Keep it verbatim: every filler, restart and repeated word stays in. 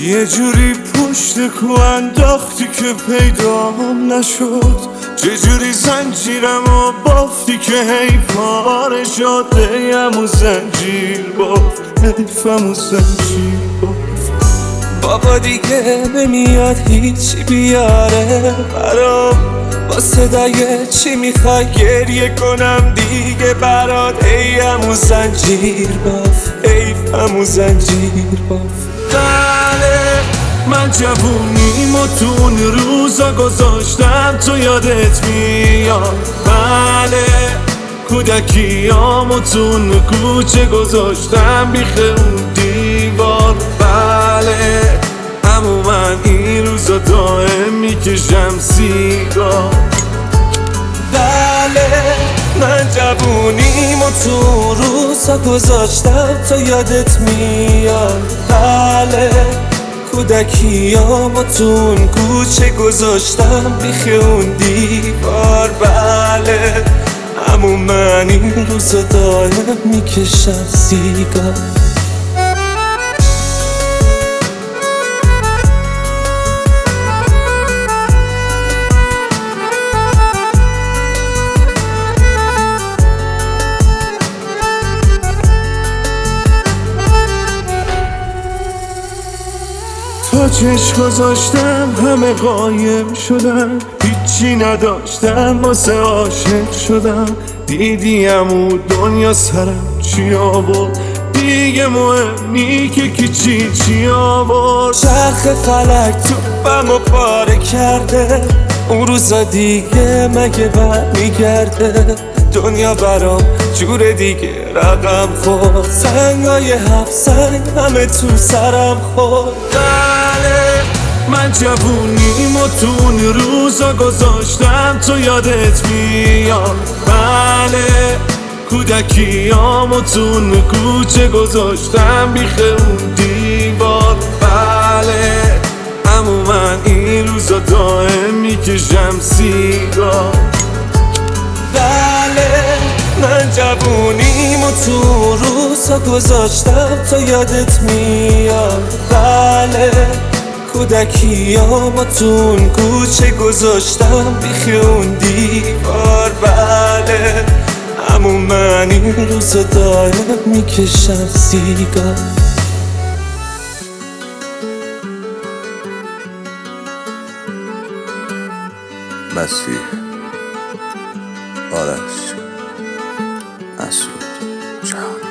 یه جوری پشت کو انداختی که پیدام نشد، چجوری زنجیرم و بافتی که هی پاره شد. هیم و زنجیر بافت، حیفم و زنجیر بافت. بابا دیگه نمیاد هیچی بیاره برام، با صدای چی میخوای گریه کنم دیگه برات. هیم و زنجیر بافت، حیفم و زنجیر بافت. بله من جوونیم و تو اون روزا گذاشتم تو یادت میاد. بله کودکیام و تو اون کوچه گذاشتم بیخ اون دیوار. بله همون من این روزا دائم میکشم سیگار. بله من جوونیم و تو روزا گذاشتم تا یادت میاد. بله کودکیام و تو اون کوچه گذاشتم بیخ اون دیوار. بله همون من این روزا دائم میکشم سیگار. تا چشم گذاشتم همه قایم شدن، هیچی نداشتم واسه عاشق شدم. دیدیم و دنیا سرم چی آورد، دیگه مهم که کی چی چی آورد. چرخ فلک توپم و پاره کرده، اون روزا دیگه مگه بر میگرده. دنیا برام جور دیگه رقم خورد، سنگای هفت سنگ همه تو سرم خورد. بله من جوونیم و تو اون روزا گذاشتم تو یادت میاد. بله کودکیام و تو اون کوچه گذاشتم بیخ اون دیوار. بله همون من این روزا دائم میکشم سیگار. بله من جوونیم و تو روزا گذاشتم تا یادت میاد. بله کودکیام و تو اون کوچه گذاشتم بیخ اون دیوار. بله همون من این روزا دائم میکشم سیگار. مسیح، آرش، مسعود، جهان.